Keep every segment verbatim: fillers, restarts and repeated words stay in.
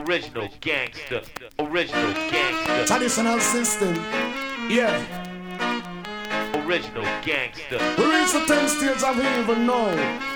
Original gangster. Original gangster. Traditional system. Yeah. Original gangster. We reach the tenth stage of evil now.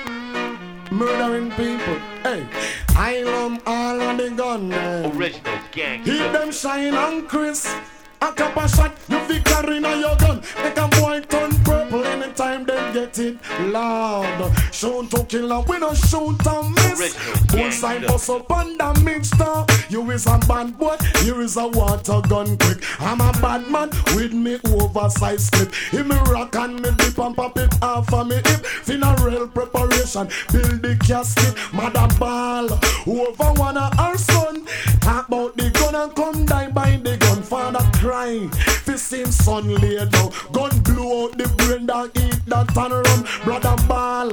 Murdering people. Hey, I love all of the gunmen. Original gangster. Keep them shine on Chris. A couple shot, you fi carry na your gun. Make a boy turn purple anytime they get it loud. Shoot to kill and we don't shoot and miss. One side bust up and a mixture. You is a bad boy, you is a water gun quick. I'm a bad man with me oversized clip. If me rock and me dip and pop it off of me hip. Funeral preparation, build the casket. Mother ball, over one of our son. Talk about the gun and come die by the gun. Father crying, fist him son lay down. Gun blew out the brain that eat that and run. Brother ball,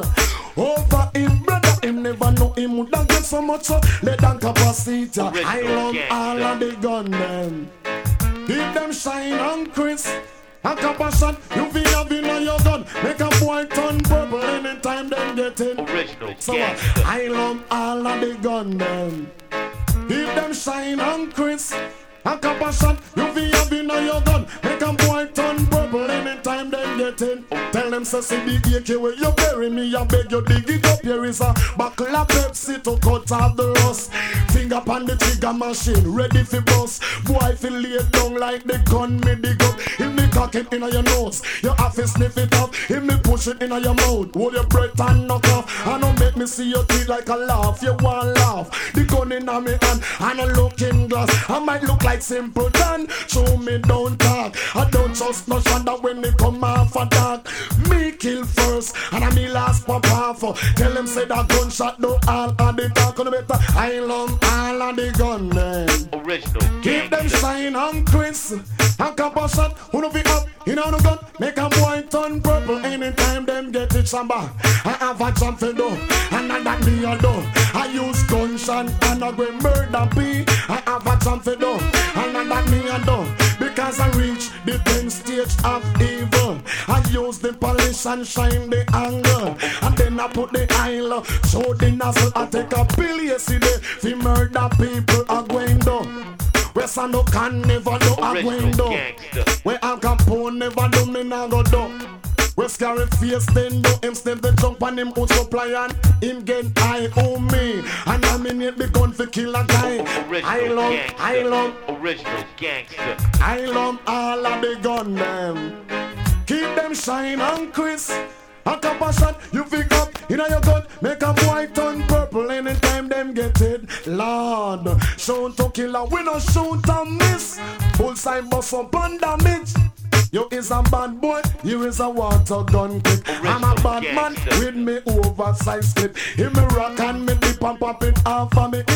over him brother. Him never know him would not get so much so. Let them capacity. I love all of the gunmen. Keep them shine on Chris. A couple shot, you feel having on your gun. Make a boy turn purple anytime they get in. Original so uh, I love all of the gunmen. Keep them shine on Chris. A couple shot, you feel having on your gun. Make a boy turn purple anytime they get in. Tell them say see the A K where you bury me. I beg you dig it up. Here is a buckle of Pepsi to cut off the rust. Finger on the trigger machine, ready for bust. Boy feel lay down like the gun me dig up. If me cock it in your nose, you have to sniff it up. If me push it in your mouth, hold your breath and knock off. And don't make me see your teeth like a laugh. You want laugh. The gun in me hand and a looking glass. I might look like simpleton. Show me don't talk. I don't trust no shonder when they come off a dark. Me kill first and I me last pop off. Tell them say that gunshot do all of the talk on the better. I love all of the gunmen. Original keep them shine on Chris. A couple shot, who don't be up, you know the gun. Make a boy turn purple anytime them get it samba. I have a jump for do, and I that me a do. I use gunshot and I go murder be. I have a jump for do, and I that me a do. Because I reach the tenth stage of evil. I use the polish and shine the angle. And then I put the aisle, show the nozzle. I take a pill yesterday. Fi murder people are going down. Where Sando can never do a going down. Where Al Capone never do me now go down. Where Scary Face then do instead the jump on him out supply and him get I owe me. And I mean it the gun for kill a guy. I love, gangster. I love Original gangster. I love all of the gunmen. Keep them shine on Chris. A couple shot, you pick up in your gun. Make a boy turn purple anytime them get it. Lord, shoot to kill and we don't shoot and miss. Full side bust up and damage. You is a bad boy, you is a water gun quick. I'm a bad man with me oversized clip. If me rock and me dip and pop it off of me